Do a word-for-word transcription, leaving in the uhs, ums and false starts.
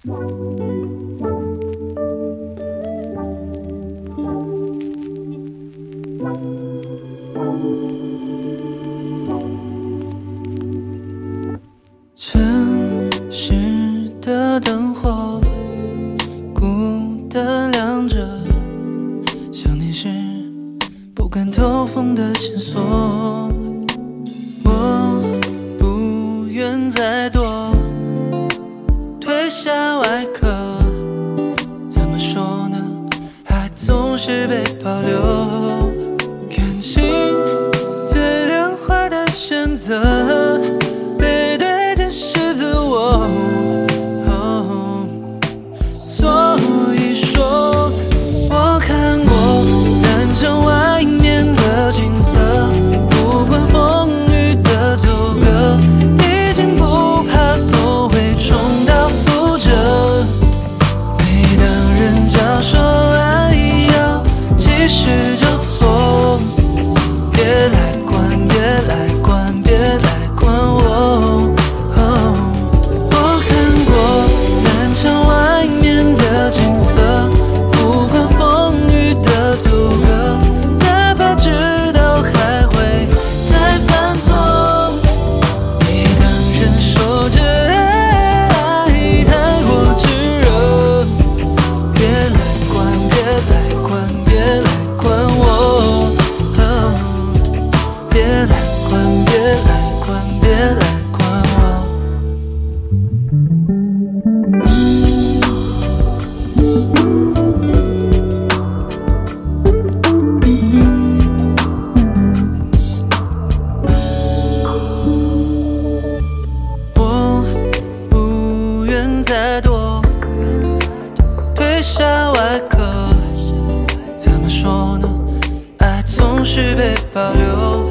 城市的灯火孤单亮着，想你时不敢透风的线索，我不愿再躲，褪下外壳，怎么说呢？爱总是被保留，感情最凉快的选择，背对着是自我。哦，所以说，我看过南城外面的景色，不管风雨的阻隔，已经不怕所谓重蹈覆辙。每当人家说爱要继续就错，别来管，别来管，别来管我。哦，我看过南城外面的景色，不管风雨的阻隔，哪怕知道还会再犯错。每当人说着爱太过炙热，别来管，别来管，别来管我。哦，别来管，别来管，别来管我。我不愿再躲，褪下外壳，怎么说呢？爱总是被保留。